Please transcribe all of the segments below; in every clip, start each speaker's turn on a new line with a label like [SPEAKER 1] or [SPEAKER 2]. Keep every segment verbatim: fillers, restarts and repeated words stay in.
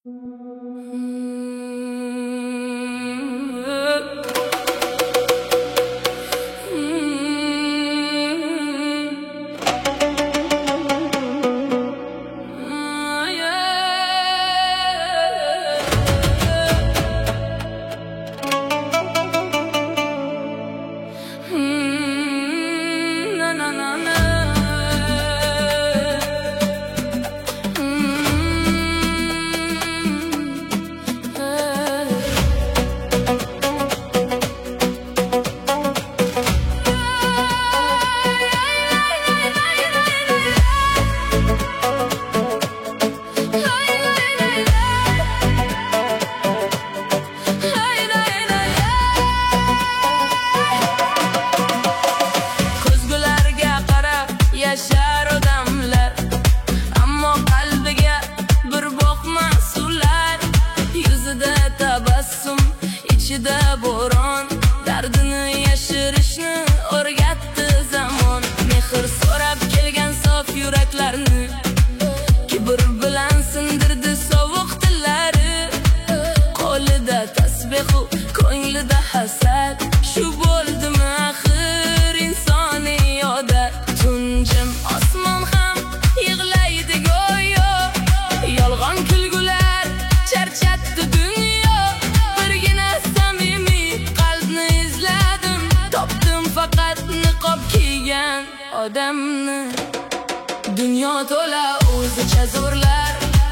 [SPEAKER 1] Yashar odamlar, ammo qalbiga bir boqma suvlar. Yuzida tabassum, ichida bo'ron, dardini yashirishni o'rgatdi zamon. Mehr so'rab kelgan sof yuraklarni kibr bilan sindirdi sovuq tillari. Qo'lida tasbehu, ko'nglida hasad, shu bo'ldimi axir insoniy odat. Tunjim osmon ham yig'laydi go'yo, yolg'on kulgular charchatdi dunyo. Birgina samimiy qalbni izladim, topdim faqat niqob kiygan odamni. Dunyo to'la o'zicha zo'rlar,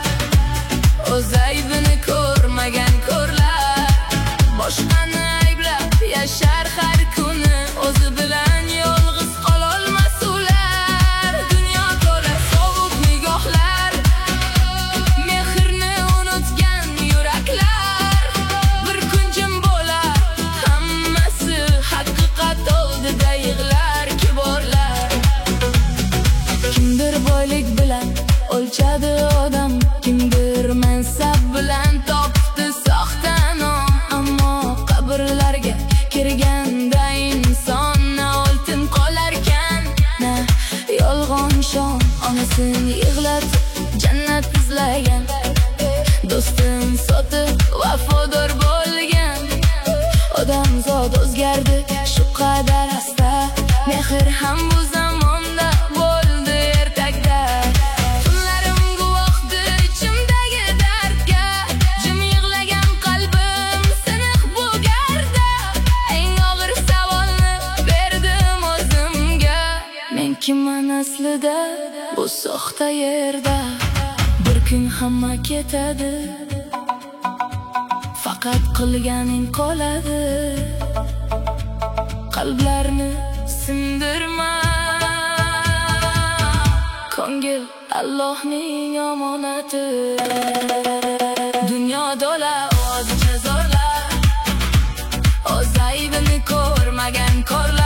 [SPEAKER 1] o'z aybini ko'rmagan ko'rlar. Boshqani ayblab yashar har kuni, o'zi bilan yolg'iz qololmas ular. Dunyo to'la sovuq nigohlar, mehrni unutgan yuraklar. Bir kun jim bo'lar, hammasi haqiqat oldida yig'lar kiborlar. Kimdir boylik bilan o'lchadi odam, kimdir mansab bilan topdi soxta nom. Ammo qabrlarga kirganda inson na oltin qolarkan, na yolg'on shon. Onasini yig'latib jannat izlagan, do'stin sotib vafodor bo'lgan. Odamzod o'zgardi shu qadar asta, mehr ham bu zamonda bo'ldi ertakda. Tunlarim guvohdir ichimdagi dardga, jim yig'lagan qalbim siniq bu garda. Eng og'ir savolni berdim o'zimga, men kimman aslida bu soxta yerda? Bir kun hamma ketadi, faqat qilganing qoladi. Qalblarni sindirma, ko'ngil Allohning omonati. Dunyo to'la o'zicha zo'rlar, o'z aybini ko'rmagan ko'rlar.